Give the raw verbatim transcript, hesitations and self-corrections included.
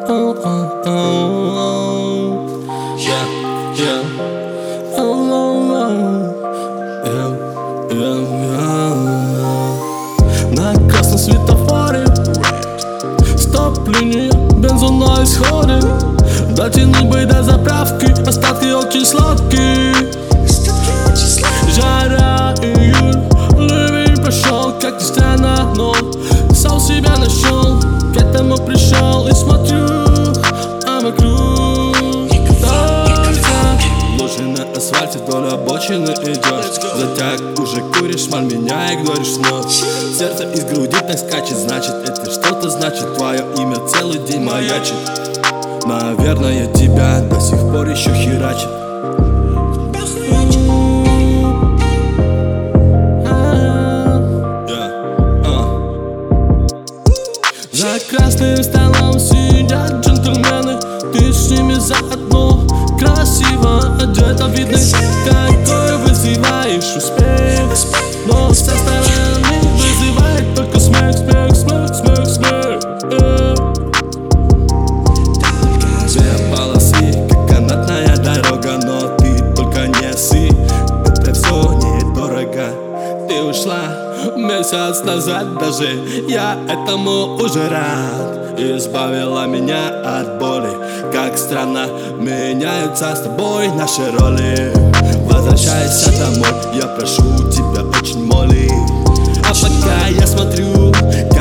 Oh, oh, oh. Yeah, yeah. Oh, oh, oh. Yeah, yeah, yeah. На красном светофоре стоп-линия, бензин на исходе. Дотянуть бы до заправки, остатки очень сладкие. Жара, июль, ливень прошел, как ни странно, но сам себя нашел. К этому пришел и смотрю, а вокруг только лужи на асфальте, вдоль обочины идешь. Затяг уже куришь, маль меня игноришь вновь. Сердце из груди так скачет, значит это что-то значит. Твое имя целый день маячит. Наверное, тебя до сих пор еще херачит. За красным столом сидят джентльмены, ты с ними заодно. Красиво одета, видно, какой вызываешь успех. Но со стороны вызывает только смех, смех, смех, смех, смех. Две полосы, как канатная дорога, но ты только не ссы. Это все недорого. Ты ушла месяц назад даже, я этому уже рад. Избавила меня от боли, как странно меняются с тобой наши роли. Возвращайся домой, я прошу тебя очень молю. А пока я смотрю,